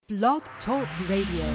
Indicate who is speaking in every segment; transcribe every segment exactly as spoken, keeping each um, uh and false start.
Speaker 1: Blog Talk Radio.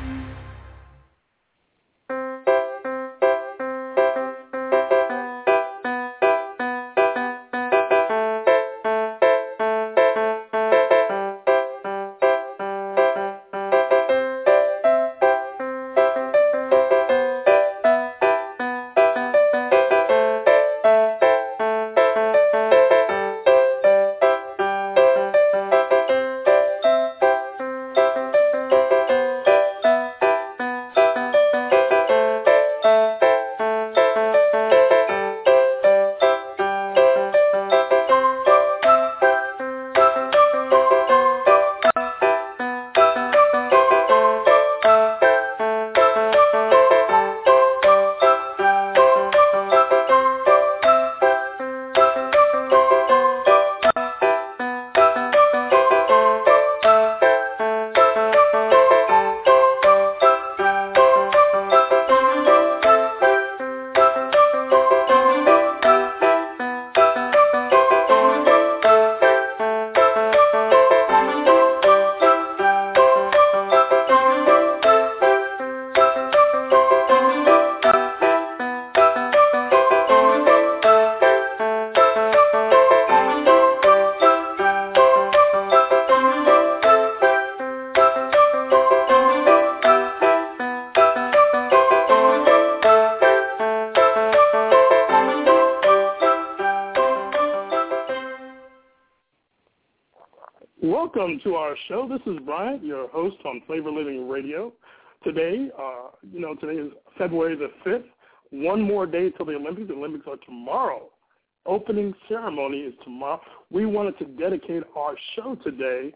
Speaker 2: Welcome to our show. This is Bryant, your host on Flavor Living Radio. Today, uh, you know, today is February the fifth. One more day till the Olympics. The Olympics are tomorrow. Opening ceremony is tomorrow. We wanted to dedicate our show today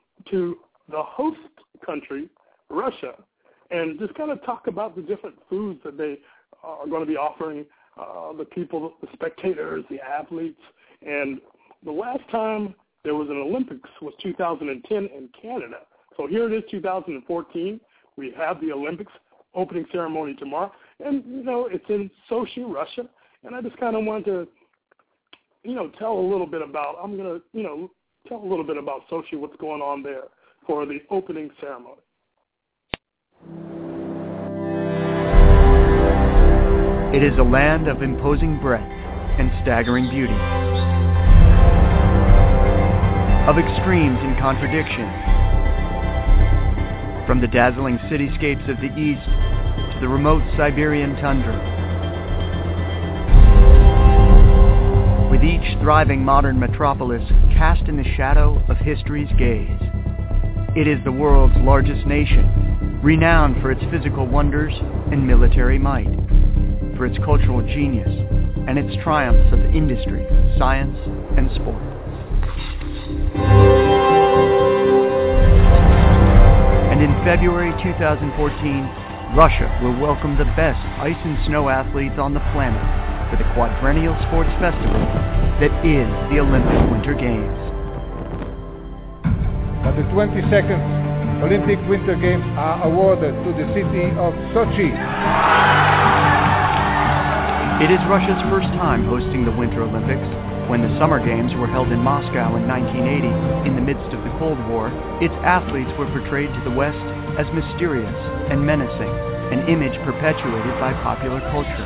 Speaker 2: to the host country, Russia, and just kind of talk about the different foods that they are going to be offering uh, the people, the spectators, the athletes. And the last time there was an Olympics was two thousand ten in Canada. So here it is, two thousand fourteen. We have the Olympics opening ceremony tomorrow. And, you know, it's in Sochi, Russia. And I just kind of wanted to, you know, tell a little bit about, I'm going to, you know, tell a little bit about Sochi, what's going on there for the opening ceremony.
Speaker 3: It is a land of imposing breadth and staggering beauty, of extremes and contradiction. From the dazzling cityscapes of the east to the remote Siberian tundra. With each thriving modern metropolis cast in the shadow of history's gaze. It is the world's largest nation, renowned for its physical wonders and military might, for its cultural genius and its triumphs of industry, science, and sport. And in February two thousand fourteen, Russia will welcome the best ice and snow athletes on the planet for the quadrennial sports festival that is the Olympic Winter Games.
Speaker 4: But the twenty-second Olympic Winter Games are awarded to the city of Sochi.
Speaker 3: It is Russia's first time hosting the Winter Olympics. When the Summer Games were held in Moscow in nineteen eighty, in the midst of the Cold War, its athletes were portrayed to the West as mysterious and menacing, an image perpetuated by popular culture.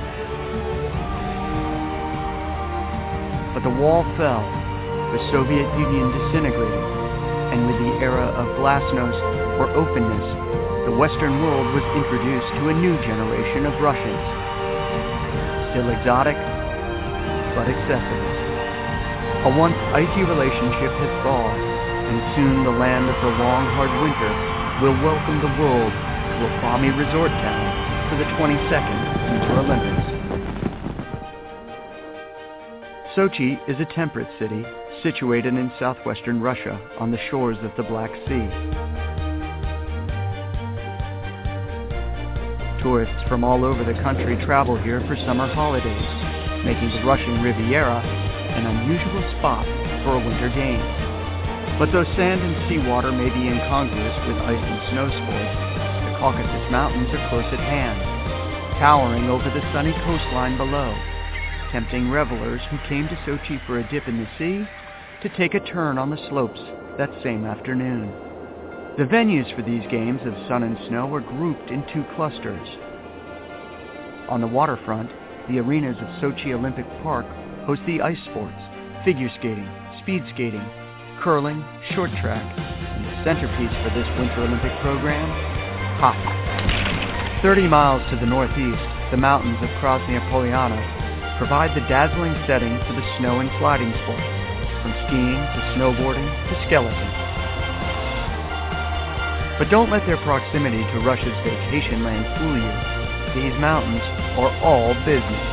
Speaker 3: But the wall fell, the Soviet Union disintegrated, and with the era of glasnost, or openness, the Western world was introduced to a new generation of Russians. Still exotic, but accessible. A once icy relationship has thawed, and soon the land of the long, hard winter will welcome the world to a balmy resort town for the twenty-second Winter Olympics. Sochi is a temperate city situated in southwestern Russia on the shores of the Black Sea. Tourists from all over the country travel here for summer holidays, making the Russian Riviera an unusual spot for a winter game. But though sand and seawater may be incongruous with ice and snow sports, the Caucasus Mountains are close at hand, towering over the sunny coastline below, tempting revelers who came to Sochi for a dip in the sea to take a turn on the slopes that same afternoon. The venues for these games of sun and snow were grouped in two clusters. On the waterfront, the arenas of Sochi Olympic Park host the ice sports, figure skating, speed skating, curling, short track, and the centerpiece for this Winter Olympic program, hockey. Thirty miles to the northeast, the mountains of Krasnaya Poliana provide the dazzling setting for the snow and sliding sports, from skiing to snowboarding to skeleton. But don't let their proximity to Russia's vacation land fool you. These mountains are all business.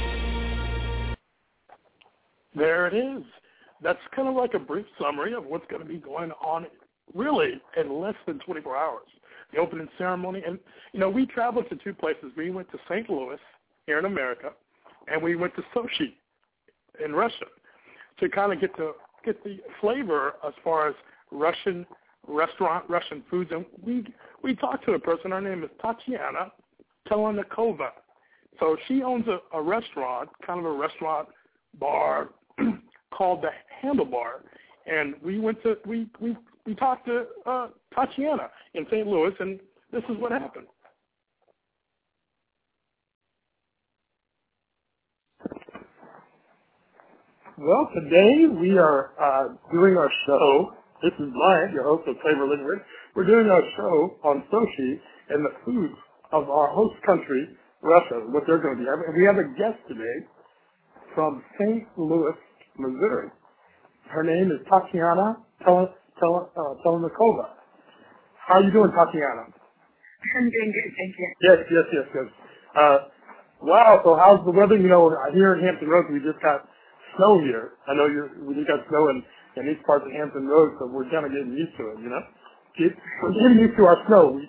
Speaker 2: There it is. That's kind of like a brief summary of what's going to be going on really in less than twenty-four hours. The opening ceremony. And, you know, we traveled to two places. We went to Saint Louis here in America, and we went to Sochi in Russia to kind of get to get the flavor as far as Russian restaurant, Russian foods. And we we talked to a person. Her name is Tatiana Telenikova. So she owns a, a restaurant, kind of a restaurant bar called the Handlebar, and we went to we we we talked to uh, Tatiana in Saint Louis, and this is what happened. Well, today we are uh, doing our show. This is Bryant, your host of Flavor Living Radio. We're doing our show on Sochi and the food of our host country, Russia, what they're going to be having. And we have a guest today from Saint Louis, Missouri. Her name is Tatiana Tel- Tel- uh, Telenikova. How are you doing, Tatiana?
Speaker 5: I'm doing good, thank you.
Speaker 2: Yes, yes, yes, yes. Uh, wow, so how's the weather? You know, here in Hampton Roads, we just got snow here. I know you're, we just got snow in, in these parts of Hampton Roads, so we're kind of getting used to it, you know? Get, we're getting used to our snow. We,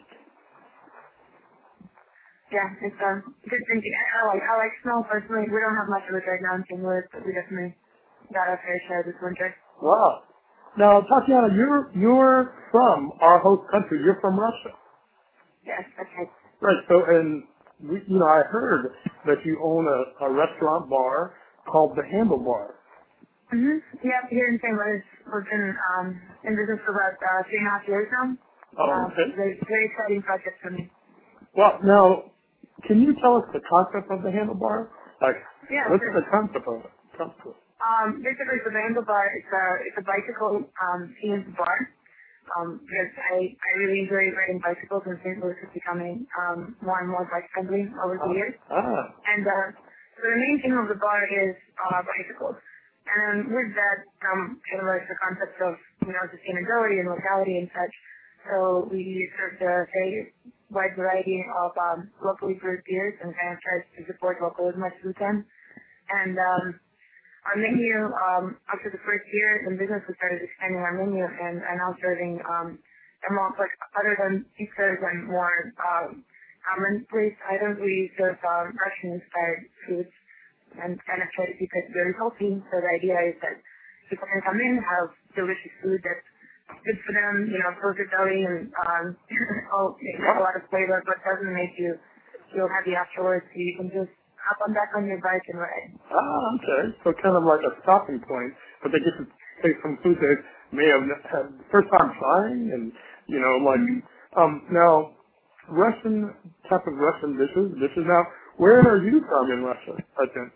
Speaker 5: Yeah, it's a good thing. I like, I like snow personally. We don't have much of it right now in Saint Louis, but we definitely got our fair share this winter.
Speaker 2: Wow. Now, Tatiana, you're you're from our host country. You're from Russia.
Speaker 5: Yes, that's right.
Speaker 2: Right. So, and we, you know, I heard that you own a, a restaurant bar called the Handlebar.
Speaker 5: Mhm. Yeah, here in Saint Louis, we've been um, in business for about uh, three and a half years now.
Speaker 2: Oh, okay.
Speaker 5: Uh, very, very exciting project for me.
Speaker 2: Well, now, can you tell us the concept of the Handlebar? Like,
Speaker 5: Yeah,
Speaker 2: what's
Speaker 5: sure.
Speaker 2: the concept of it? Concept.
Speaker 5: Um, basically, the Handlebar, it's a it's a bicycle um, themed bar. Um, because I, I really enjoy riding bicycles, and Saint Louis is becoming um, more and more bike friendly over the years.
Speaker 2: Ah.
Speaker 5: And uh, so the main theme of the bar is uh, bicycles. And with that um, kind of like the concept of, you know, sustainability and locality and such. So we serve the very wide variety of um, locally brewed beers and kind of try to support local as much as we can. And um, our menu, um, after the first year in business, we started expanding our menu and are now serving um, a more, like, other than pizzas and more um, common-place items, we serve um, Russian-inspired foods and kind of try to keep it very healthy. So the idea is that people can come in, have delicious food that's good for them, you know, fills your belly and um, oh, it has a lot of flavor, but doesn't make you feel heavy afterwards. So you can just hop on back on your bike and ride.
Speaker 2: Ah, okay. So kind of like a stopping point, but they get to take some food they may have had first time trying, and you know, like
Speaker 5: Mm-hmm.
Speaker 2: um now Russian type of Russian dishes. Dishes. Now, where are you from in Russia? I think.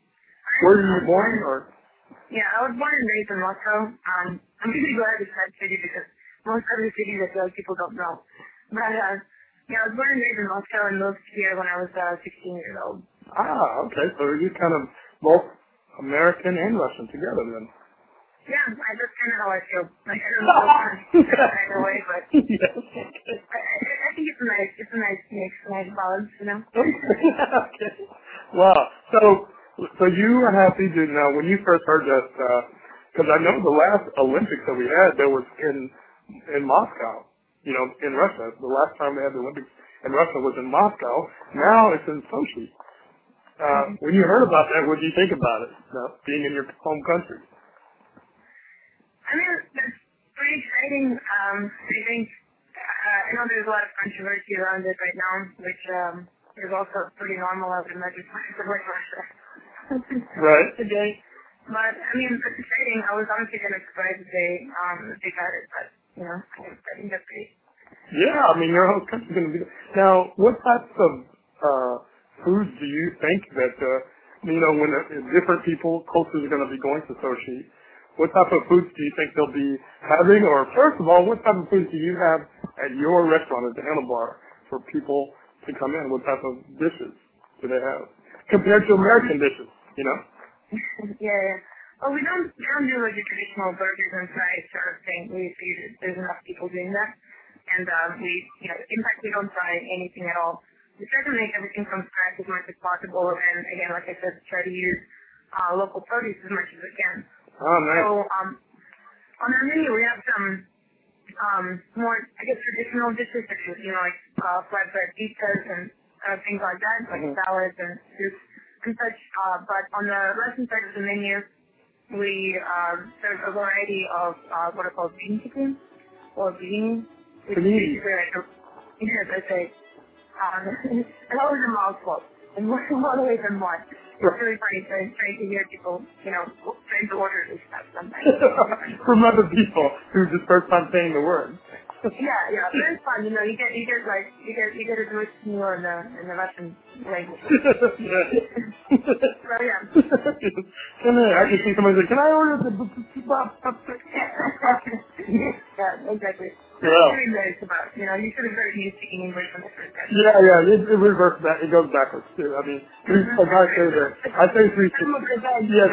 Speaker 2: Where were you born, or?
Speaker 5: Yeah, I was born and raised in Moscow. Um, I'm really glad it's that city because most other cities I feel like people don't know. But uh, yeah, I was born and raised in Moscow and moved here when I was uh, sixteen years old.
Speaker 2: Ah, okay. So you're kind of both American and Russian together then.
Speaker 5: Yeah, I, that's kind of how I feel. Like, I don't know either way, but
Speaker 2: Yes.
Speaker 5: I, I think it's a nice, it's a nice mix, a nice balance, you know?
Speaker 2: Okay. Wow. So, so you are happy to now when you first heard that, because I know the last Olympics that we had, there was in in Moscow. You know, in Russia. The last time we had the Olympics in Russia was in Moscow. Now it's in Sochi. Uh, when you heard about that, what did you think about it? You know, being in your home country.
Speaker 5: I mean, that's pretty exciting. Um, I think, uh, I know there's a lot of controversy around it right now, which um, is also pretty normal, I would imagine, for like Russia.
Speaker 2: Right.
Speaker 5: Today. But, I mean, it's exciting. I was honestly kind of surprised that they, um, they got it, but you know, I think, I think that's great.
Speaker 2: Yeah, I mean, your whole country's going to be. Now, what types of uh, foods do you think that uh, you know when uh, different people cultures are going to be going to Sochi? What type of foods do you think they'll be having? Or first of all, what type of foods do you have at your restaurant at the Handlebar for people to come in? What type of dishes do they have compared to American dishes? You know?
Speaker 5: yeah, yeah. Well, we don't we don't do like the traditional burgers and fries sort of thing. We figured there's enough people doing that, and um, we, you know, in fact, we don't fry anything at all. We try to make everything from scratch as much as possible, and again, like I said, try to use uh, local produce as much as we can.
Speaker 2: Oh, nice.
Speaker 5: So um, on our menu, we have some um, more, I guess, traditional dishes, such as, you know, like uh, flatbread pizzas and uh, things like that, like mm-hmm. salads and soups and such. Uh, but on the Russian side of the menu, we uh, serve a variety of uh, what are called bean chicken or bean, which is basically like a, yes, I say, um, it's always a mouthful, and more all the way from one. It's really funny trying, trying to hear people, you know, trying to order this stuff sometimes.
Speaker 2: From other people who's just first time saying the word.
Speaker 5: yeah, yeah, but it's fun. You know, you get, you get like, you get, you get a Jewish meal in the in the Russian language. so yeah.
Speaker 2: Can I, I can see somebody say, "Can I order the kebab?"
Speaker 5: Yeah, exactly.
Speaker 2: Yeah.
Speaker 5: Really nice about, you know, you should have heard me speaking English from the first time.
Speaker 2: Yeah, yeah, it, it reverses back, it goes backwards too. I mean, three, like I say that, I say three. Yes.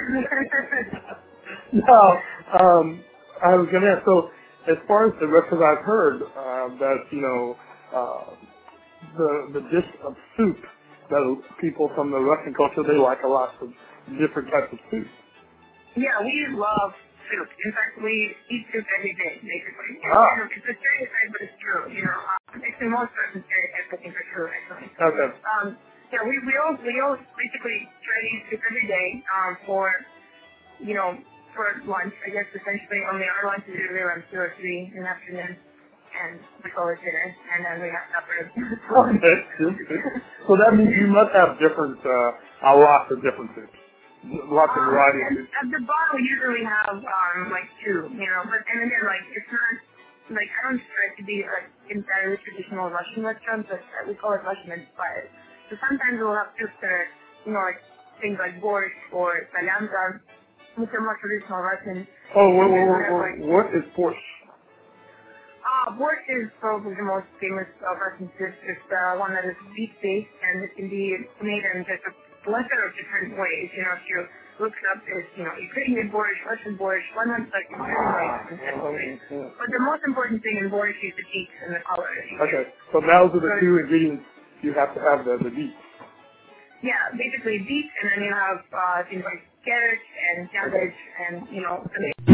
Speaker 2: Now, um, I was going to ask, so as far as the rest of I've heard, uh, that, you know, uh, the, the dish of soup that people from the Russian culture, they like a lot of different types of soup.
Speaker 5: Yeah, we love soup. In fact, we eat soup every day, basically.
Speaker 2: Ah.
Speaker 5: It's a stereotype, but it's true. You know, uh, actually, most Russian stereotypes I think are true, actually.
Speaker 2: Okay.
Speaker 5: Um, yeah, we we all we all basically try to eat soup every day um, for, you know, for lunch. I guess essentially only our lunch is usually around two or three in the afternoon, and we call it dinner, and then we have supper.
Speaker 2: Okay. So that means you must have different, uh, a lot of different soups. Lots of
Speaker 5: um,
Speaker 2: variety.
Speaker 5: At, at the bar, we usually have um, like two, you know, but and again, like it's not like I don't try to be like entirely traditional Russian restaurant, but we call it Russian inspired. So sometimes we'll have soups that are, you know, like things like borscht or salyanka, which are more traditional Russian.
Speaker 2: Oh, what, what, what, like, what is borscht?
Speaker 5: Uh, borscht is probably the most famous of Russian soups. It's uh, one that is beef-based, and it can be made in just a plethora of different ways. You know, if you look it up, there's, you know, Ukrainian borscht, Russian borscht, lemon, like, but the most important thing in borscht is the beets and the color.
Speaker 2: Okay, so those are the two ingredients you have to have, the, the beets.
Speaker 5: Yeah, basically beets, and then you have uh, things like carrots and cabbage and, you know,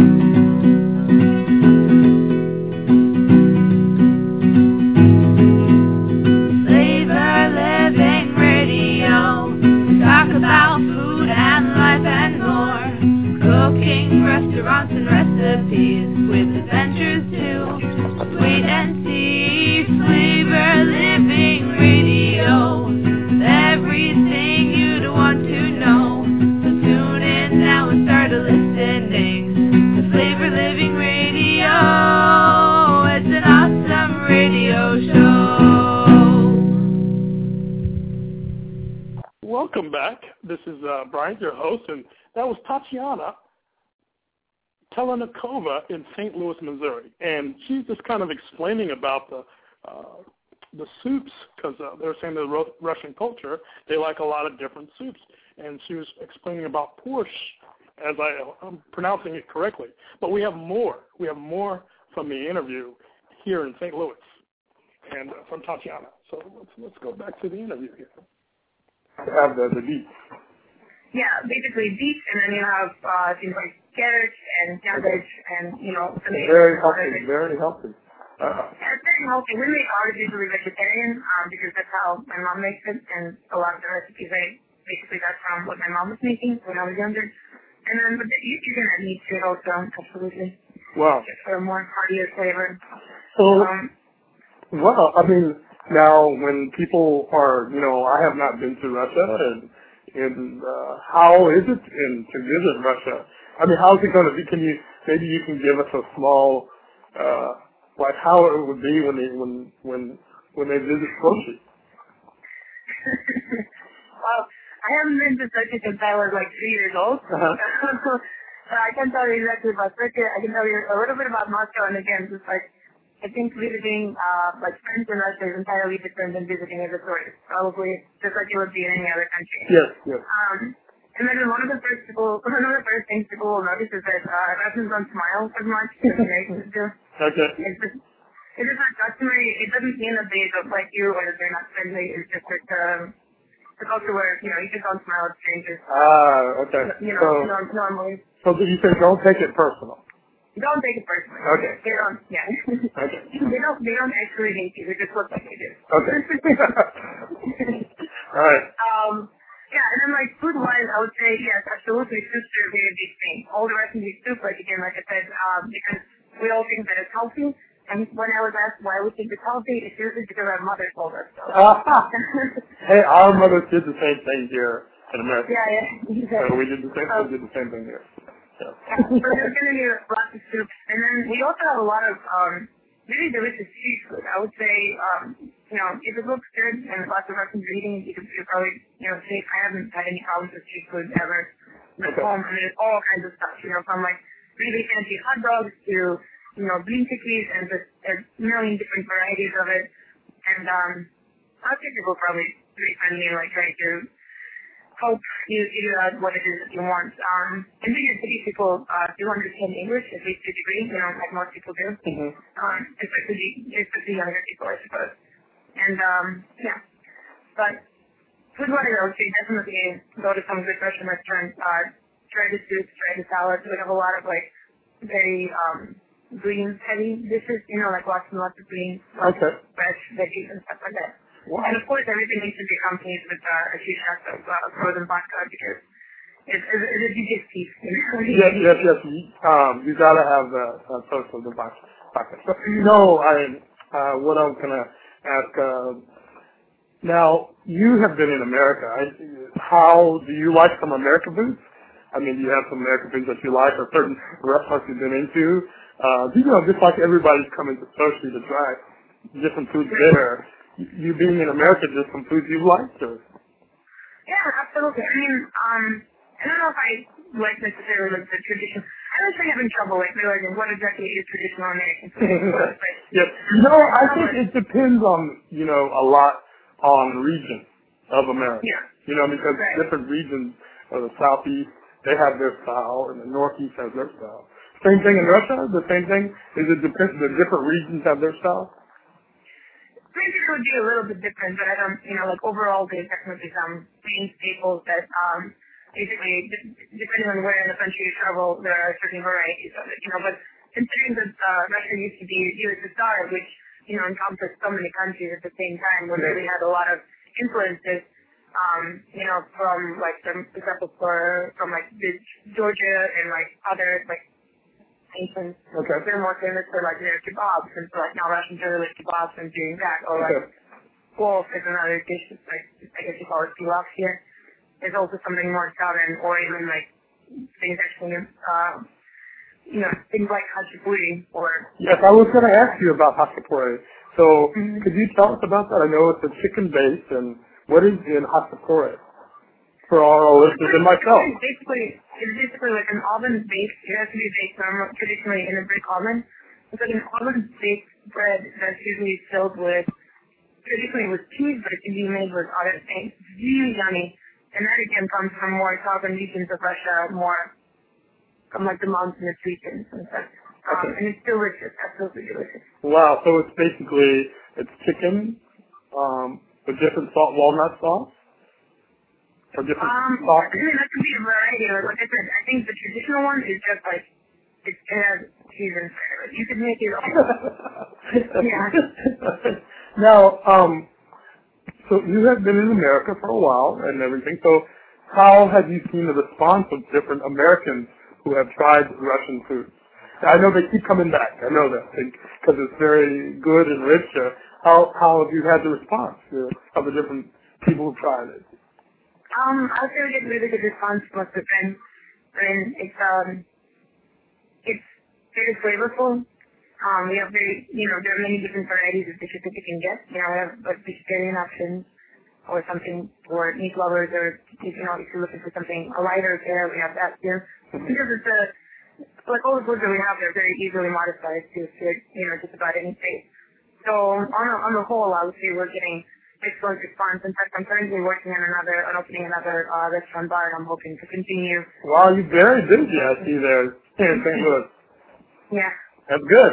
Speaker 6: about food and life and more. Cooking, restaurants and recipes with adventures too. Wait and see, Flavor Living Radio. With everything you'd want to know. So tune in now and start listening to Flavor Living Radio. It's an awesome radio show.
Speaker 2: Welcome back. This is uh, Brian, your host, and that was Tatiana Telenikova in Saint Louis, Missouri. And she's just kind of explaining about the uh, the soups, because uh, they were saying the Ro- Russian culture, they like a lot of different soups. And she was explaining about borscht, as I, I'm pronouncing it correctly. But we have more. We have more from the interview here in Saint Louis and uh, from Tatiana. So let's, let's go back to the interview here. Have the, the beets.
Speaker 5: Yeah, basically beets, and then you have uh, things like carrots and cabbage, and, you know,
Speaker 2: very healthy, very healthy. Uh,
Speaker 5: yeah, it's very healthy. We make ours usually vegetarian um, because that's how my mom makes it, and a lot of the recipes I basically got from what my mom was making when I was younger. And then, but you, you can add meat to it also, absolutely.
Speaker 2: Wow.
Speaker 5: Just for a more heartier flavor.
Speaker 2: So,
Speaker 5: um,
Speaker 2: well, I mean. Now, when people are, you know, I have not been to Russia, and, and uh, how is it in, to visit Russia? I mean, how is it going to be? Can you, maybe you can give us a small uh, like how it would be when they when when when they visit Sochi.
Speaker 5: Well, I haven't been to Sochi since I was like three years old.
Speaker 2: Uh-huh.
Speaker 5: So I can't tell you exactly about Sochi. I can tell you a little bit about Moscow, and again, just like I think visiting uh, like friends in Russia is entirely different than visiting as a tourist. Probably just like it would be in any other country.
Speaker 2: Yes, yes.
Speaker 5: Um, and then one of the first people, one of the first things people will notice is that uh, Russians don't smile as much as Americans do.
Speaker 2: Okay.
Speaker 5: It's just, it's just not customary. It doesn't mean that they don't like you or that they're not friendly. It's just that um, the culture where, you know, you just don't smile at strangers.
Speaker 2: Ah, okay.
Speaker 5: You know,
Speaker 2: So,
Speaker 5: norm- normally.
Speaker 2: so you say don't take it personal.
Speaker 5: Don't take it personally.
Speaker 2: Okay.
Speaker 5: They don't, yeah.
Speaker 2: Okay.
Speaker 5: they don't, they don't actually hate you. They just look like they do.
Speaker 2: Okay. All right.
Speaker 5: Um, yeah, and then like food-wise, I would say, yes, absolutely, soups are a very big thing. All the Russians eat soup, like again, like I said, um, because we all think that it's healthy. And when I was asked why we think it's healthy, it's usually because our mother told us so.
Speaker 2: Uh, hey, our mothers did the same thing here in America.
Speaker 5: Yeah, yeah.
Speaker 2: So we did the same,
Speaker 5: Um,
Speaker 2: we did the same thing here. Yeah.
Speaker 5: Yeah, so there's going to be lots of soups. And then we also have a lot of um, really delicious seafood. I would say, um, you know, if it looks good and lots of Russians are eating it, you can you're probably, you know, safe. I haven't had any problems with seafood ever. But
Speaker 2: Okay.
Speaker 5: home, I mean, there's all kinds of stuff, you know, from like really fancy hot dogs to, you know, bean tikis and just a million different varieties of it. And um, I think people probably pretty friendly and like try to help you figure out what it is that you want. Um, in bigger cities, people uh, do understand English, at least to a degree, you know, like most people do.
Speaker 2: Mm-hmm.
Speaker 5: Um, especially, especially younger people, I suppose. And, um, yeah. But food-wise, I would say definitely go to some good Russian restaurants, uh, try the soups, try the salads. We have a lot of, like, very um, greens-heavy dishes, you know, like lots and lots of greens, lots
Speaker 2: Okay.
Speaker 5: of fresh veggies and stuff like that.
Speaker 2: Wow.
Speaker 5: And of course, everything needs to be accompanied with uh, a few shots of uh, frozen vodka because it's, it's, it's a digestive.
Speaker 2: Yes, yes, yes. Um, you gotta have the uh, toast of the vodka. So, no, I. Uh, what I was gonna ask. Uh, now, you have been in America. I, how do you like some American foods? I mean, do you have some American foods that you like, or certain restaurants you've been into? Uh, you know, just like everybody's coming to Sochi to try different foods there. You being in America, just some foods you liked, or?
Speaker 5: Yeah, absolutely. I mean, um, I don't know if I like necessarily like the tradition. I actually have in trouble like realizing what exactly is traditional American food.
Speaker 2: Yes. You know, I think it depends on, you know, a lot on region of America.
Speaker 5: Yeah.
Speaker 2: You know, because
Speaker 5: Right.
Speaker 2: different regions of the Southeast, they have their style, and the Northeast has their style. Same thing in Russia? The same thing? Is it depends, the different regions have their style?
Speaker 5: Maybe it would be a little bit different, but I don't, you know, like overall there's definitely some main staples that, um, basically, d- depending on where in the country you travel, there are certain varieties of it, you know, but considering that uh, Russia used to be U S S R, which, you know, encompassed so many countries at the same time, where we had a lot of influences, um, you know, from, like, from, for example, for, from, like, the Georgia and, like, other, like, nations.
Speaker 2: Okay.
Speaker 5: They're more famous for like their kebabs, and so like now Russians are really kebabs and doing that, or like
Speaker 2: Okay.
Speaker 5: wolf is another dish. It's like I guess you call it pilaf here. There's also something more southern, or even like things actually, uh, you know, things like hachapuri or.
Speaker 2: Yes, I was going to ask you about hachapuri. So,
Speaker 5: Mhm.
Speaker 2: could you tell us about that? I know it's a chicken base, and what is in hachapuri for our listeners and myself?
Speaker 5: It's basically, it's basically like an oven-baked, it has to be baked um, traditionally in a brick oven. It's like an oven-baked bread that's usually filled with, traditionally with cheese, but it can be made with other things. It's really yummy. And that again comes from more southern regions of Russia, more from like the mountainous regions and stuff. Um,
Speaker 2: Okay.
Speaker 5: and it's delicious, absolutely delicious.
Speaker 2: Wow, so it's basically, it's chicken um, with different salt walnut sauce? Or different
Speaker 5: Um,
Speaker 2: sauce?
Speaker 5: I mean, that could be a variety. Like, like I said, I think the traditional one is just like, it, it has cheese inside of it. You could make it all. Yeah.
Speaker 2: Now, um, so you have been in America for a while and everything, so how have you seen the response of different Americans who have tried Russian food? I know they keep coming back. I know that because it's very good and rich. Uh, how how have you had the response uh, of the different people who tried it?
Speaker 5: Um, I would say we get really good response most of the time. I mean, it's, um, it's very flavorful. Um, we have very, you know, there are many different varieties of dishes that you can get. You know, we have like vegetarian options or something for meat lovers, or, you know, if you're looking for something, a lighter fare, we have that too. Because it's a, like all the foods that we have, they're very easily modified to fit, you know, just about any taste. So on, a, on the whole, I would say we're getting excellent response. In fact, I'm currently working on another, on opening another uh, restaurant bar, and I'm hoping to continue.
Speaker 2: Wow, you're very busy, I see there in Saint Louis.
Speaker 5: Yeah.
Speaker 2: That's good.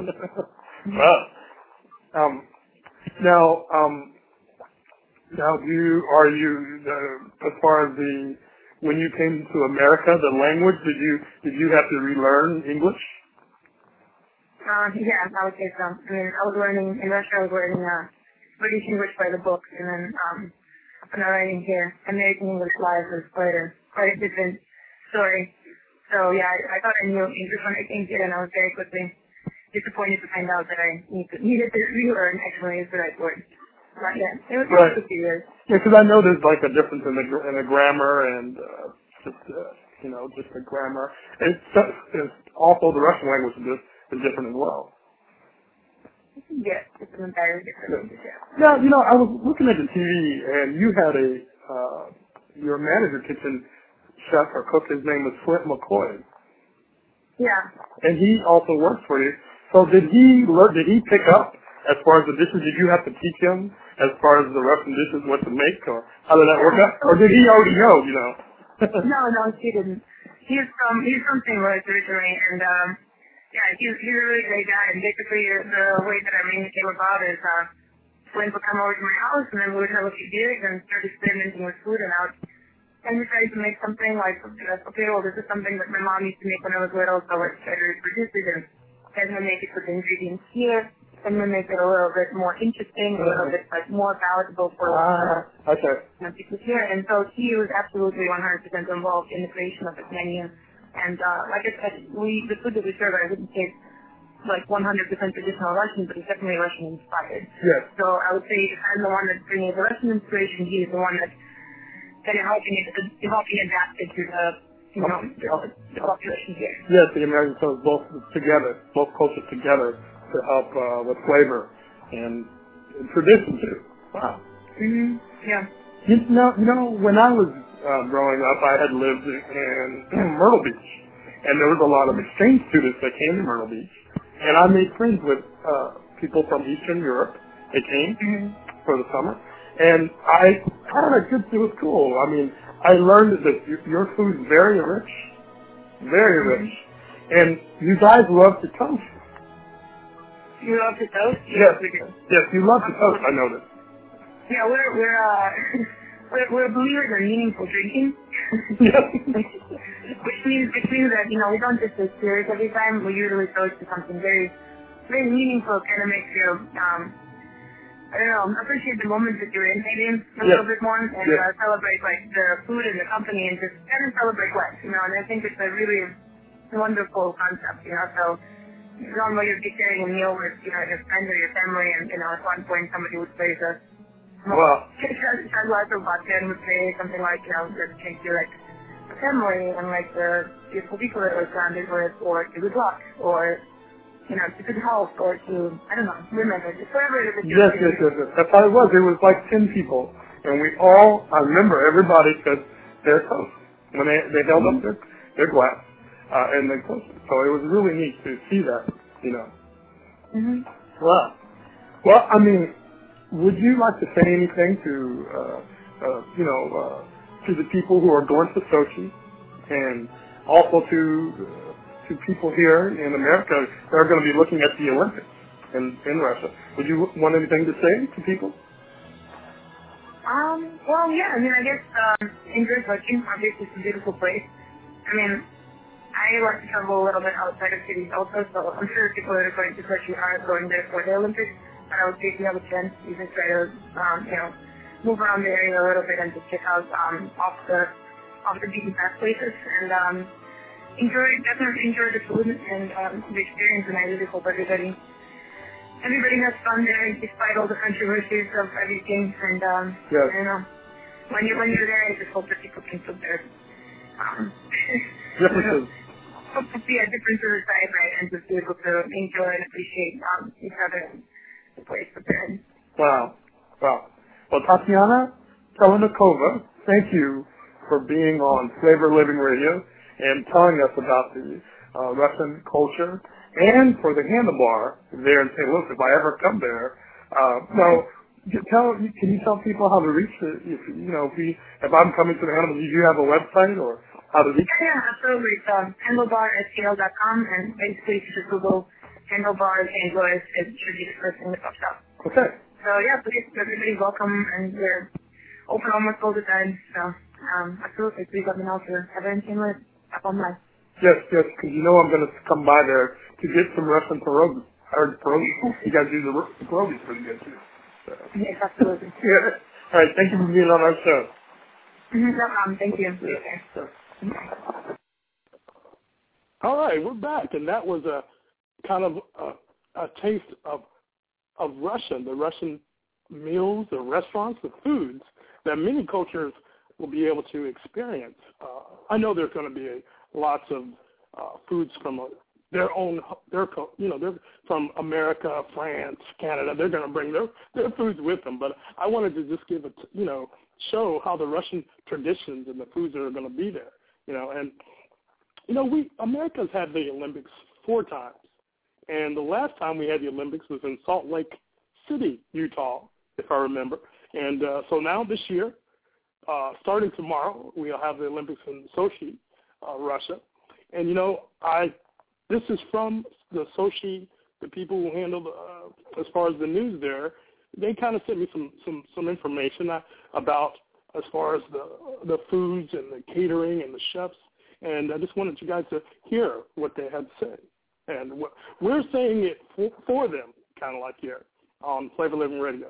Speaker 2: Wow. Um, now, um, now, do you, are you, uh, as far as the, when you came to America, the language, did you, did you have to relearn English?
Speaker 5: Uh, yeah, I would say so. I mean, I was learning, in Russia I was learning uh, British English by the book, and then um, when I writing here, American English Live was quite a, quite a different story. So yeah, I, I thought I knew English when I came here, and I was very quickly disappointed to find out that I need to, needed to relearn, actually is the right word. But yeah, it was
Speaker 2: right.
Speaker 5: a few years.
Speaker 2: Yeah, because I know there's like a difference in the in the grammar and uh, just uh, you know just the grammar. And it's, it's also the Russian language is, is different as well.
Speaker 5: Yeah, it's an entirely different language. Yeah.
Speaker 2: Now, you know, I was looking at the T V, and you had a uh, your manager kitchen chef or cook. His name was Flint McCoy.
Speaker 5: Yeah.
Speaker 2: And he also worked for you. So did he learn? Did he pick up as far as the dishes? Did you have to teach him as far as the Russian dishes what to make, or how did that work out? Or did he already know? You know?
Speaker 5: no, no, he didn't. He's from he's from Saint Louis originally, and um, yeah, he's he's a really great guy. And basically, the way that I mainly came about is uh, Flint would come over to my house, and then we would have a few beers and start experimenting with food, and I would and we tried to make something like, okay, well, this is something that my mom used to make when I was little, so let's try to reproduce it, and then we make it with the ingredients here, and we make it a little bit more interesting, a little bit like more palatable for
Speaker 2: ah, uh, okay.
Speaker 5: you know, people here. And so he was absolutely one hundred percent involved in the creation of this menu. And uh, like I said, we the food that we serve, I wouldn't say like one hundred percent traditional Russian, but it's definitely Russian inspired.
Speaker 2: Yes.
Speaker 5: So I would say I'm the one that's bringing the Russian inspiration. He is the one that that is helping it, helping adapt it to the, you know, the, the population here.
Speaker 2: Yes, the American cultures both together, both cultures together to help uh, with flavor and, and tradition too. Wow.
Speaker 5: Mhm. Yeah.
Speaker 2: You know, you know, when I was uh, growing up, I had lived in, in Myrtle Beach, and there was a lot of exchange students that came to Myrtle Beach, and I made friends with uh, people from Eastern Europe. They came
Speaker 5: mm-hmm. for
Speaker 2: the summer. And I kind of just, it was cool. I mean, I learned that your food is very rich, very
Speaker 5: mm-hmm.
Speaker 2: rich. And you guys love to toast.
Speaker 5: You love to toast?
Speaker 2: Yes,
Speaker 5: we do.
Speaker 2: Yes, you love to toast, I noticed.
Speaker 5: Yeah, we're, we're, uh, we're, we're believers in meaningful drinking. which means, which means that, you know, we don't just take spirits every time. We usually toast to something very, very meaningful, kind of makes you, um, I don't know, appreciate the moments that you're in, maybe, a
Speaker 2: yes.
Speaker 5: little bit more, and
Speaker 2: yes.
Speaker 5: uh, celebrate, like, the food and the company, and just kind of celebrate life, you know, and I think it's a really wonderful concept, you know, so normally you'd be sharing a meal with, you know, your friends or your family, and, you know, at one point somebody would say the
Speaker 2: well,
Speaker 5: glass of vodka and would say something like, you know, just drink to, like, a family, and, like, the beautiful people that we're surrounded with, or to good luck, or you know, to good health, or to, I don't know, women, or just whatever it is.
Speaker 2: Yes, yes, yes, yes. That's how it was. It was like ten people. And we all, I remember everybody said their toast when they, they held up their, their glass, uh, and they toasted. So it was really neat to see that, you know.
Speaker 5: Mm-hmm.
Speaker 2: Wow. Well, I mean, would you like to say anything to, uh, uh, you know, uh, to the people who are going to Sochi, and also to, uh, to people here in America that are going to be looking at the Olympics in, in Russia? Would you want anything to say to people?
Speaker 5: Um, well, yeah, I mean, I guess, um, enjoy Sochi. Obviously, it's a beautiful place. I mean, I like to travel a little bit outside of cities also, so I'm sure people that are going to Sochi are going there for the Olympics, but I would say if you have a chance, you can try to, um, you know, move around the area a little bit and just check out, um, off the, off the beaten path places, and, um, enjoy, definitely enjoy the food and um, the experience, and I really hope everybody, everybody has fun there, despite all the controversies of everything. And um,
Speaker 2: yes.
Speaker 5: I don't know, when you when you're there, I just hope that people can feel their um,
Speaker 2: differences.
Speaker 5: hope to see a difference in the site, right, and just be able to enjoy and appreciate um, each other and the place that they're in.
Speaker 2: Wow. Wow. Well, Tatiana Kalinikova, thank you for being on Flavor Living Radio and telling us about the uh, Russian culture and for the handlebar there in Saint Louis. If I ever come there, uh, now, tell can you tell people how to reach it? If you know, if we if I'm coming to the handlebar, do you have a website or how to reach?
Speaker 5: Yeah, yeah, absolutely. It's um, handlebar s t l dot com, and basically if you just Google handlebar Saint Louis, it should be the first thing that pops up.
Speaker 2: Okay.
Speaker 5: So yeah, please, everybody's welcome, and we're open almost all the time. So um, absolutely, please let me know if you're ever in Saint Louis. Up on my.
Speaker 2: Yes, yes, because you know I'm going to come by there to get some Russian pierogies. I heard pierogies. You guys do the, the pierogies pretty good too. So.
Speaker 5: Yes, absolutely.
Speaker 2: Yeah. All right, thank you for being on our show.
Speaker 5: No problem. Thank you.
Speaker 2: Yeah. Sure. All right, we're back, and that was a kind of a, a taste of of Russia, the Russian meals, the restaurants, the foods that many cultures will be able to experience. Uh, I know there's going to be a, lots of uh, foods from a, their own, their you know, they're from America, France, Canada. They're going to bring their their foods with them. But I wanted to just give it, you know, show how the Russian traditions and the foods that are going to be there. You know, and you know, we America's had the Olympics four times. And the last time we had the Olympics was in Salt Lake City, Utah, if I remember. And uh, so now this year, uh, starting tomorrow, we'll have the Olympics in Sochi, uh, Russia. And, you know, I this is from the Sochi, the people who handle, the, uh, as far as the news there, they kind of sent me some, some, some information about as far as the the foods and the catering and the chefs. And I just wanted you guys to hear what they had to say. And we're saying it for, for them, kind of like here on Flavor Living Radio.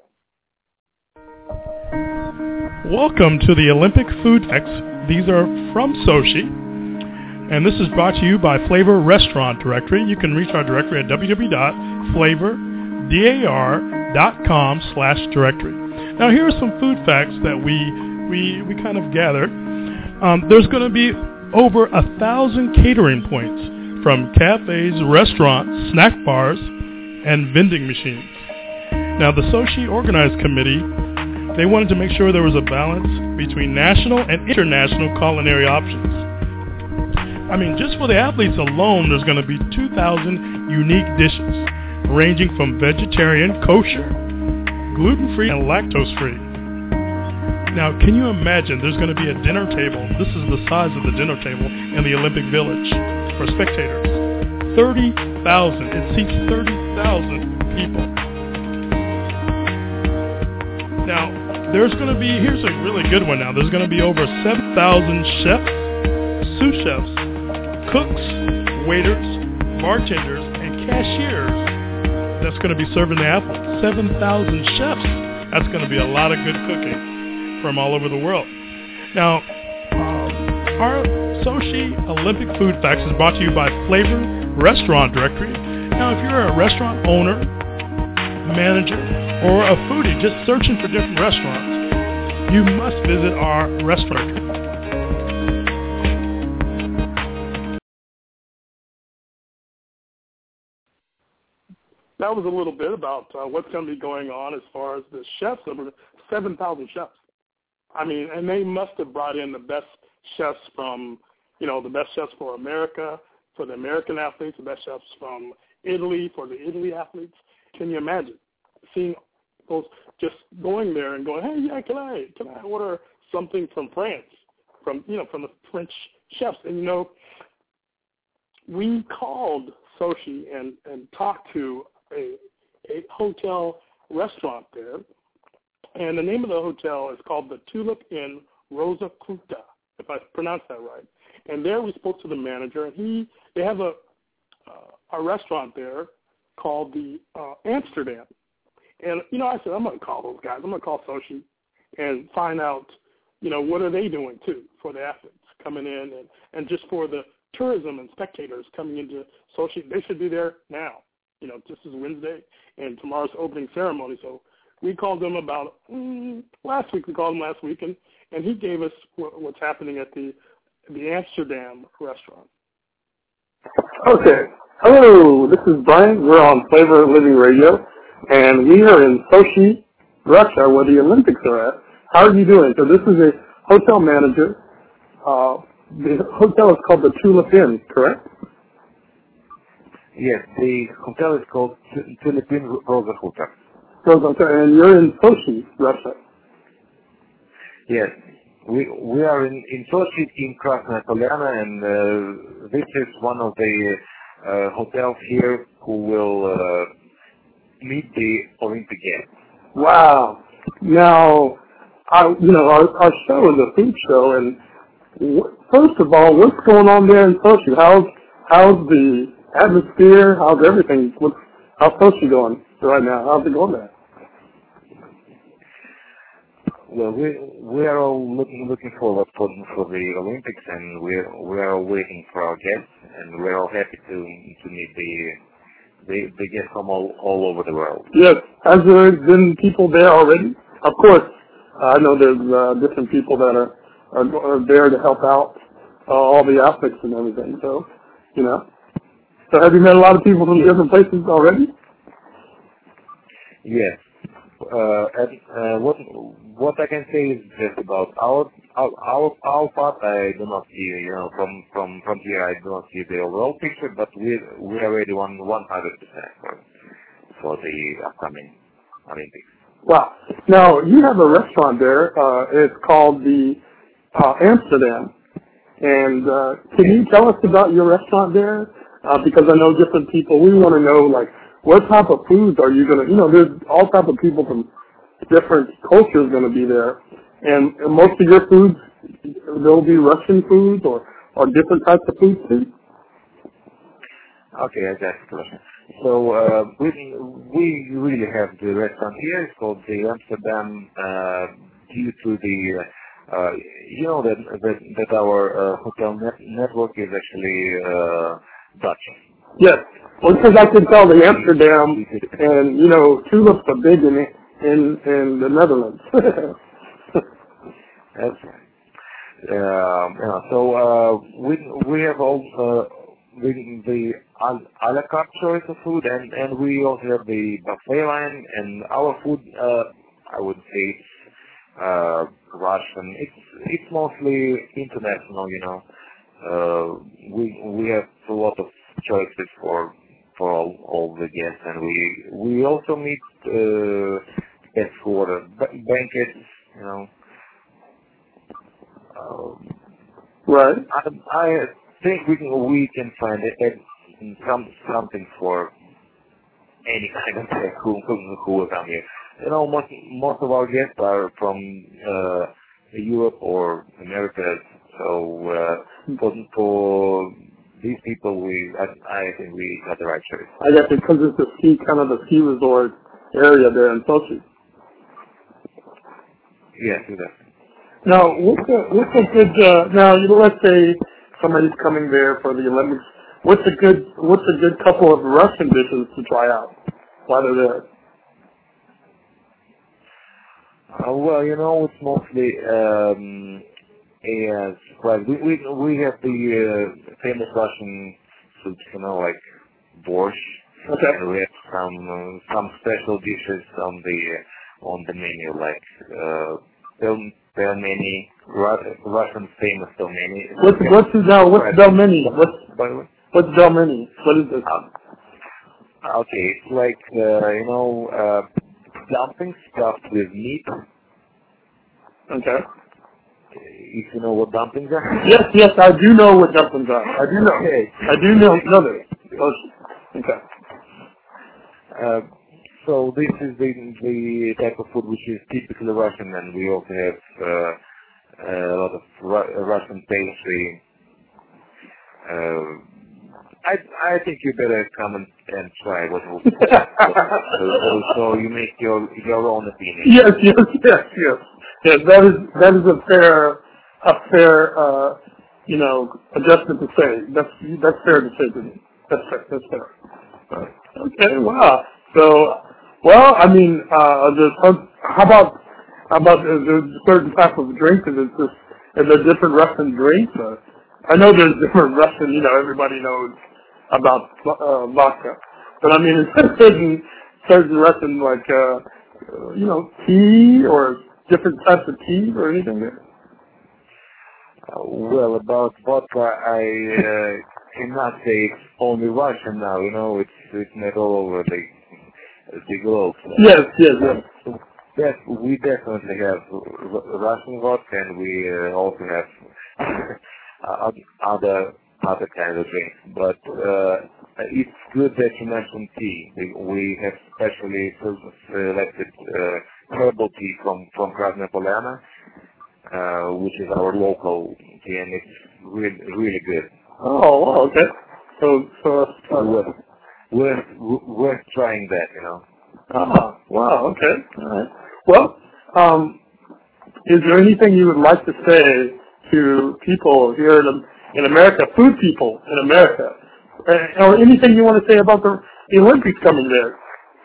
Speaker 7: Welcome to the Olympic Food Facts. These are from Sochi, and this is brought to you by Flavor Restaurant Directory. You can reach our directory at w w w dot flavor dot com slash directory. Now, here are some food facts that we we, we kind of gathered. Um, there's going to be over a thousand catering points, from cafes, restaurants, snack bars, and vending machines. Now, the Sochi Organized Committee, they wanted to make sure there was a balance between national and international culinary options. I mean, just for the athletes alone, there's going to be two thousand unique dishes, ranging from vegetarian, kosher, gluten-free, and lactose-free. Now, can you imagine there's going to be a dinner table, this is the size of the dinner table in the Olympic Village, for spectators. thirty thousand. It seats thirty thousand people. Now, there's going to be, here's a really good one now, there's going to be over seven thousand chefs, sous chefs, cooks, waiters, bartenders, and cashiers that's going to be serving the athletes. seven thousand chefs. That's going to be a lot of good cooking from all over the world. Now, um, our Sochi Olympic Food Facts is brought to you by Flavor Restaurant Directory. Now, if you're a restaurant owner, manager, or a foodie just searching for different restaurants, you must visit our restaurant.
Speaker 2: That was a little bit about uh, what's going to be going on as far as the chefs. Over seven thousand chefs. I mean, and they must have brought in the best chefs from, you know, the best chefs for America, for the American athletes, the best chefs from Italy, for the Italy athletes. Can you imagine seeing those just going there and going, hey, yeah, can I can I order something from France, from, you know, from the French chefs? And, you know, we called Sochi and, and talked to a, a hotel restaurant there, and the name of the hotel is called the Tulip Inn Rosa Kruta, if I pronounced that right. And there we spoke to the manager, and he they have a uh, a restaurant there called the uh, Amsterdam. And, you know, I said, I'm going to call those guys. I'm going to call Sochi and find out, you know, what are they doing, too, for the athletes coming in and, and just for the tourism and spectators coming into Sochi. They should be there now. You know, this is Wednesday, and tomorrow's opening ceremony. So we called them about mm, last week. We called him last week, and, and he gave us what, what's happening at the the Amsterdam restaurant. Okay. Hello, this is Brian. We're on Flavor Living Radio, and we are in Sochi, Russia, where the Olympics are at. How are you doing? So this is a hotel manager. Uh, the hotel is called the Tulip Inn, correct?
Speaker 8: Yes, the hotel is called Tulip Inn Rosa Hotel.
Speaker 2: Rosa, and you're in Sochi, Russia.
Speaker 8: Yes, we we are in, in Sochi, in Krasnaya Polyana, and uh, this is one of the uh, hotels here who will uh, meet the Olympic Games.
Speaker 2: Wow. Now, I, you know, our, our show is a food show, and w- first of all, what's going on there in Sochi? How's how's the atmosphere? How's everything? What's how's Sochi going right now? How's it going there?
Speaker 8: Well, we we are all looking looking forward for for the Olympics, and we we are all waiting for our guests, and we're all happy to to meet the the, the guests from all all over the world.
Speaker 2: Yes. Has there been people there already? Of course, uh, I know there's uh, different people that are, are are there to help out uh, all the athletes and everything. So, you know. So, have you met a lot of people from different places already?
Speaker 8: Yes. Uh, and, uh, what what I can say is just about our our our, our part. I do not see, you know, from from from here. I do not see the overall picture, but we we are ready one one hundred percent for for the upcoming Olympics.
Speaker 2: Wow. Now, you have a restaurant there. Uh, it's called the uh, Amsterdam. And uh, can you tell us about your restaurant there? Uh, because I know different people. We want to know, like, what type of foods are you going to, you know, there's all type of people from different cultures going to be there. And, and most of your foods, there'll be Russian foods or, or different types of foods too?
Speaker 8: Okay, I got the question. So uh, we we really have the restaurant here. It's called the Amsterdam uh, due to the uh, you know that that, that our uh, hotel net network is actually uh, Dutch.
Speaker 2: Yes. Well, because I can tell the Amsterdam and you know tulips are big in in in the Netherlands.
Speaker 8: That's right. Um, yeah, so uh, we we have all. Uh, The, the a la carte choice of food, and, and we also have the buffet line, and our food, uh, I would say, it's uh, Russian. It's it's mostly international, you know. Uh, we we have a lot of choices for for all, all the guests, and we we also meet uh, guests for the banquets, you know. Um,
Speaker 2: right.
Speaker 8: I, I I think we can, we can find it, it some something for any kind of who who who will come here. You know, most most of our guests are from uh, Europe or America, so uh, for, for these people, we I, I think we got the right choice.
Speaker 2: I guess because it's a ski kind of a ski resort area there in Sochi.
Speaker 8: Yes, exactly.
Speaker 2: Now, what's a what's a good uh, now? You know, let's say somebody's coming there for the Olympics. What's a good What's a good couple of Russian dishes to try out while they're there?
Speaker 8: Uh, well, you know, it's mostly um, as well. We we we have the uh, famous Russian soups, you know, like borscht.
Speaker 2: Okay.
Speaker 8: And we have some uh, some special dishes on the uh, on the menu, like uh, pel- pelmeni, Ru- Russian famous pelmeni.
Speaker 2: What's what's now? What's pelmeni? What's
Speaker 8: by the way?
Speaker 2: What's pelmeni? What is this?
Speaker 8: Um, okay, it's like uh, you know uh, dumplings stuffed with meat.
Speaker 2: Okay.
Speaker 8: If you know what dumplings are.
Speaker 2: Yes, yes, I do know what dumplings are. I do know.
Speaker 8: Okay.
Speaker 2: I do know. Know this. Okay.
Speaker 8: Uh, so this is the the type of food which is typically Russian, and we also have uh, a lot of Ru- Russian pastry. Uh, I I think you better come and, and try what will so, so you make your your own opinion.
Speaker 2: Yes, yes, yes, yes. Yes, that is that is a fair a fair uh, you know adjustment to say. That's that's fair to say to me. That's fair. That's fair. Right. Okay. Wow. So, well, I mean, uh, there's, how about how about is there a certain type of drink? Is it just is there different Russian drinks? Uh, I know there's different Russian. You know, everybody knows about uh, vodka. But I mean, is there certain, certain Russian, like, uh, uh, you know, tea or different types of tea or anything there?
Speaker 8: Uh, well, about vodka, I uh, cannot say it's only Russian now. You know, it's it's not all over the the globe.
Speaker 2: Yes, yes, yes.
Speaker 8: Yes, we definitely have R- Russian vodka, and we uh, also have other other kind of drinks. But uh, it's good that you mentioned tea. We, we have specially selected uh, herbal tea from from Krasnaya Polyana. Uh, which is our local tea, and it's really, really good.
Speaker 2: Oh, okay. So, so uh,
Speaker 8: worth, worth, worth trying that, you know.
Speaker 2: Ah, wow, okay. All right. Well, um, is there anything you would like to say to people here in, in America, food people in America, or anything you want to say about the, the Olympics coming there?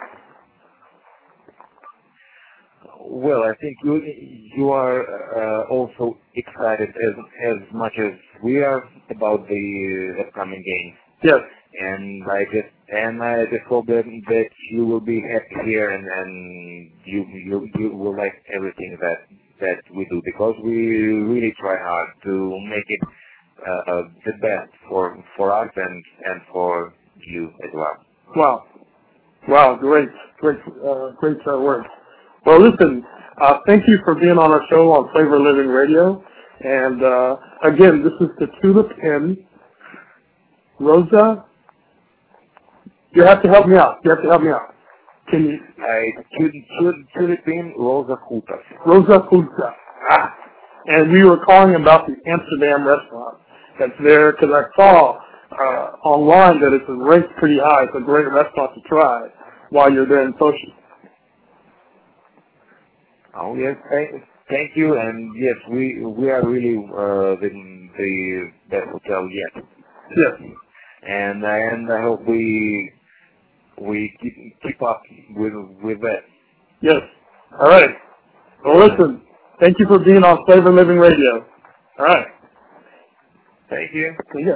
Speaker 8: Well, I think you you are uh, also excited as as much as we are about the upcoming games.
Speaker 2: Yes.
Speaker 8: And I just and I just hope that that you will be happy here and, and you you you will like everything that that we do, because we really try hard to make it uh, the best for for us and and for you as well.
Speaker 2: Wow. Wow. Great. Great. Uh, great uh, words. Well, listen, uh, thank you for being on our show on Flavor Living Radio. And, uh, again, this is the Tulip Inn. Rosa, you have to help me out. You have to help me out. Can you?
Speaker 8: Uh, Tulip Inn, Rosa Kulta.
Speaker 2: Rosa Kulta. Ah. And we were calling about the Amsterdam restaurant that's there, because I saw uh, online that it's ranked pretty high. It's a great restaurant to try while you're there in Sochi.
Speaker 8: Oh yes, thank, thank you, and yes, we we are really uh, the the best hotel yet.
Speaker 2: Yes,
Speaker 8: and and I hope we we keep keep up with with that.
Speaker 2: Yes. All right. Well, listen. Thank you for being on Flavor Living Radio. All right.
Speaker 8: Thank you.
Speaker 2: Yes.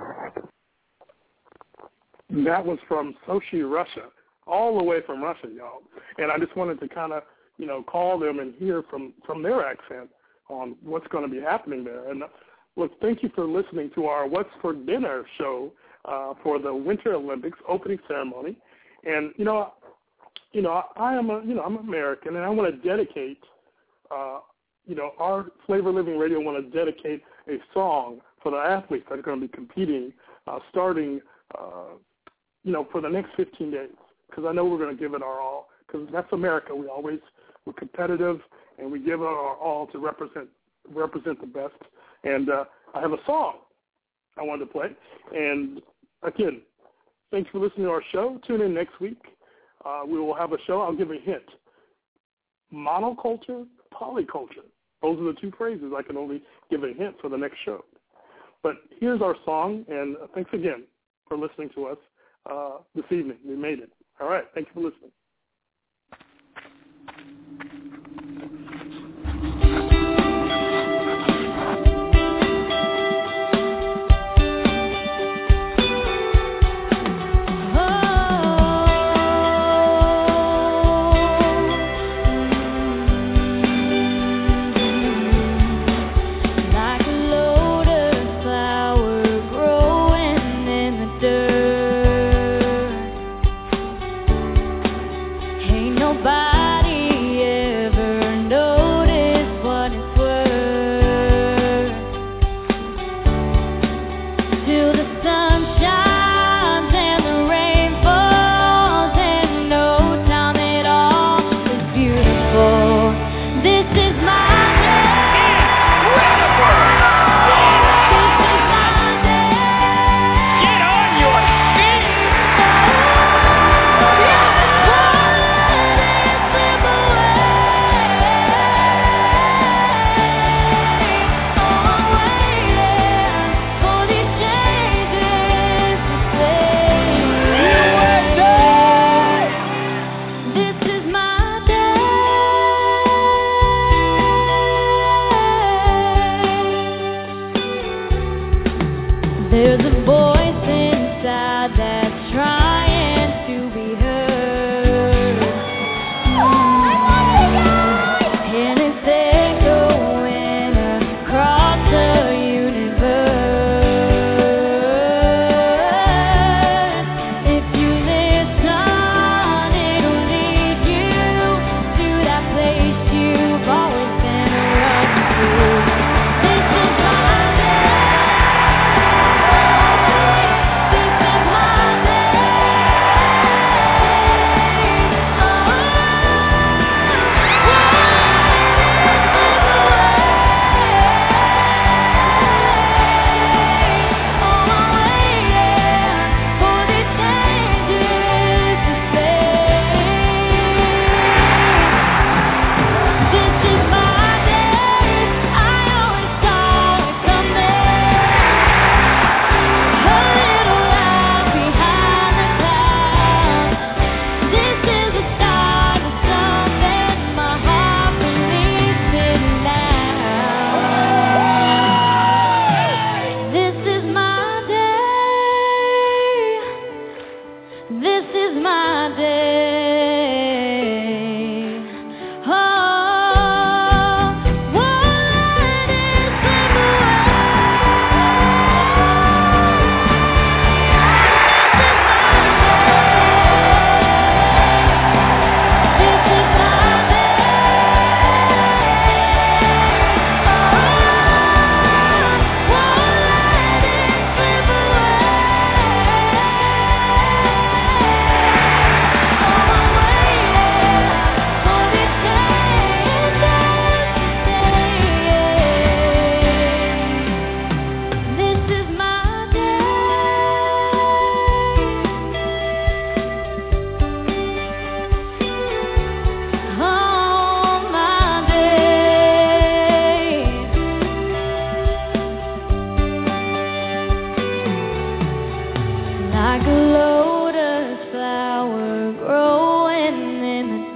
Speaker 2: That was from Sochi, Russia, all the way from Russia, y'all. And I just wanted to kind of, you know, call them and hear from, from their accent on what's going to be happening there. And look, thank you for listening to our What's for Dinner show uh, for the Winter Olympics opening ceremony. And, you know, you know, I am a, you know, I'm American, and I want to dedicate, uh, you know, our Flavor Living Radio want to dedicate a song for the athletes that are going to be competing uh, starting, uh, you know, for the next fifteen days, because I know we're going to give it our all, because that's America. We always, we're competitive, and we give it our all to represent represent the best. And uh, I have a song I wanted to play. And, again, thanks for listening to our show. Tune in next week. Uh, we will have a show. I'll give a hint. Monoculture, polyculture. Those are the two phrases. I can only give a hint for the next show. But here's our song, and thanks again for listening to us uh, this evening. We made it. All right. Thank you for listening.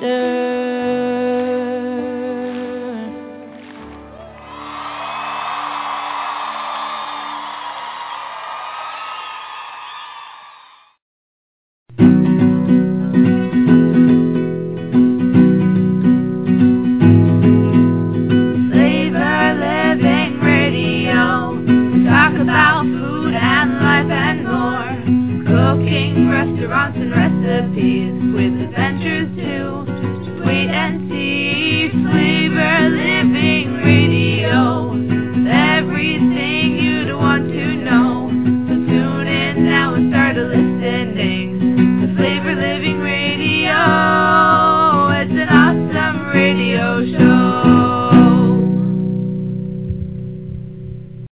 Speaker 6: Restaurants and recipes with adventures too, sweet and tea.